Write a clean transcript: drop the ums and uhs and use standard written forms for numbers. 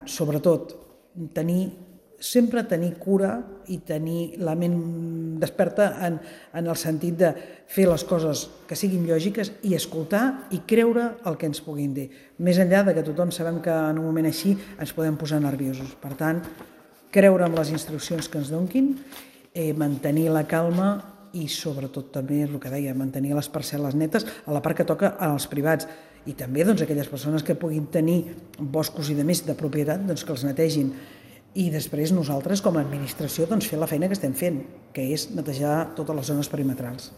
Sobretot, sempre tenir cura i tenir la ment desperta en el sentit de fer les coses que siguin lògiques i escoltar i creure el que ens puguin dir. Més enllà de que tothom sabem que en un moment així ens podem posar nerviosos. Per tant, creure en les instruccions que ens donquin, mantenir la calma i sobretot també el que deia, mantenir les parcel·les netes a la part que toca als privats i també aquelles persones que puguin tenir boscos i de més de propietat que els netegin. I després nosaltres com a administració fer la feina que estem fent, que és netejar totes les zones perimetrals.